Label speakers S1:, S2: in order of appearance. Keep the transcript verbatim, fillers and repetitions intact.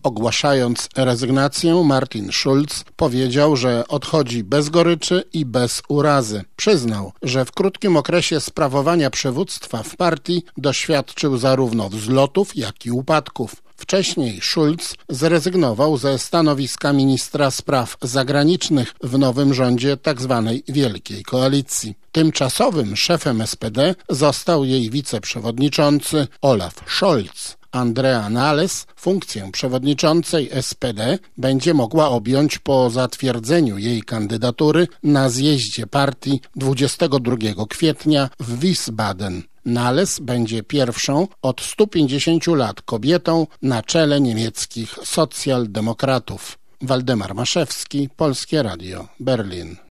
S1: Ogłaszając rezygnację, Martin Schulz powiedział, że odchodzi bez goryczy i bez urazy. Przyznał, że w krótkim okresie sprawowania przywództwa w partii doświadczył zarówno wzlotów, jak i upadków. Wcześniej Schulz zrezygnował ze stanowiska ministra spraw zagranicznych w nowym rządzie tzw. Wielkiej Koalicji. Tymczasowym szefem S P D został jej wiceprzewodniczący Olaf Scholz. Andrea Nahles funkcję przewodniczącej S P D będzie mogła objąć po zatwierdzeniu jej kandydatury na zjeździe partii dwudziestego drugiego kwietnia w Wiesbaden. Nahles będzie pierwszą od stu pięćdziesięciu lat kobietą na czele niemieckich socjaldemokratów. Waldemar Maszewski, Polskie Radio, Berlin.